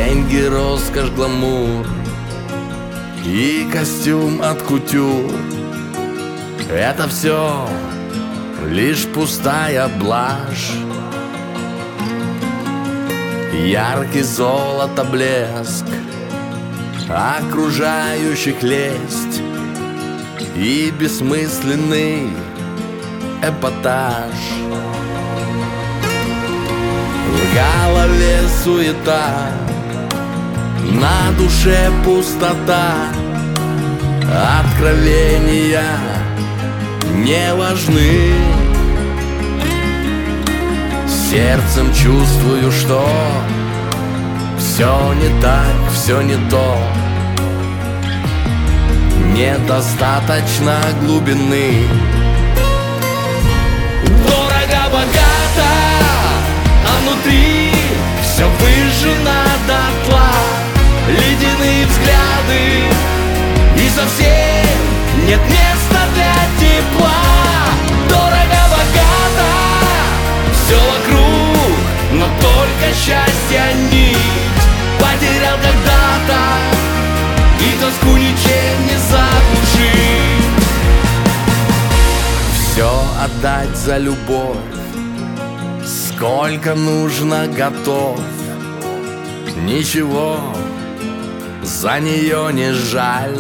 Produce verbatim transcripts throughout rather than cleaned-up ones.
Деньги, роскошь, гламур и костюм от кутюр — это все лишь пустая блажь. Яркий золото блеск, окружающих лесть и бессмысленный эпатаж. В голове суета, на душе пустота, откровения не важны. Сердцем чувствую, что все не так, все не то. Недостаточно глубины. Дорого-богато, а внутри все выжжено дотла. Ледяные взгляды, и совсем нет места для тепла. Дорого-богато, все вокруг, но только счастье нить. Потерял когда-то, и тоску ничем не заглушить. Все отдать за любовь, сколько нужно готов. Ничего за нее не жаль.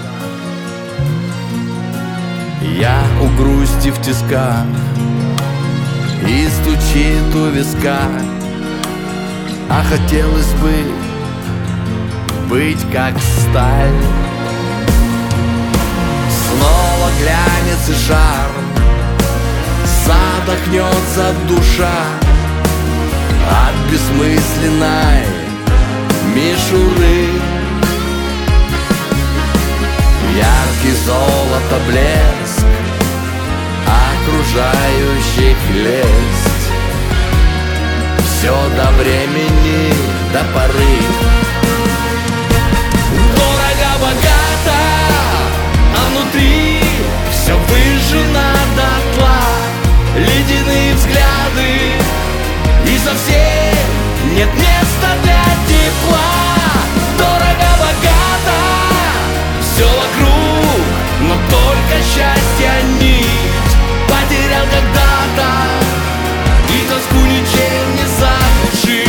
Я у грусти в тисках, и стучит у виска, а хотелось бы быть как сталь. Снова глянец и шарм, задохнется душа от бессмысленной мишуры. Яркий золото блеск, окружающих лесть. Все до времени, до поры. Дорого-богато, а внутри все выжжено дотла. Ледяные взгляды, и совсем нет места для тепла. Дорого-богато, все вокруг, но только счастье нить. Потерял когда-то, и тоску ничем не заглушить.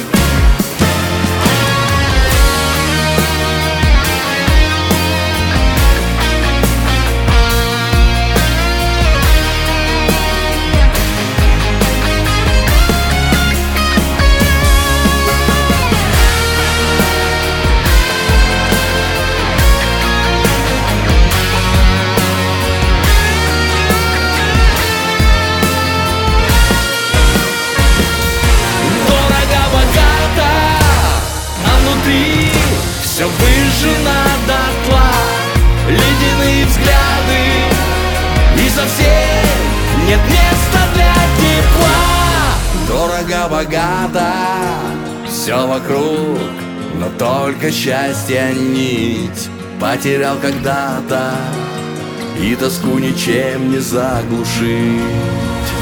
Все выжжено дотла, ледяные взгляды, и совсем нет места для тепла. Дорого-богато, все вокруг, но только счастье нить. Потерял когда-то, и тоску ничем не заглушить.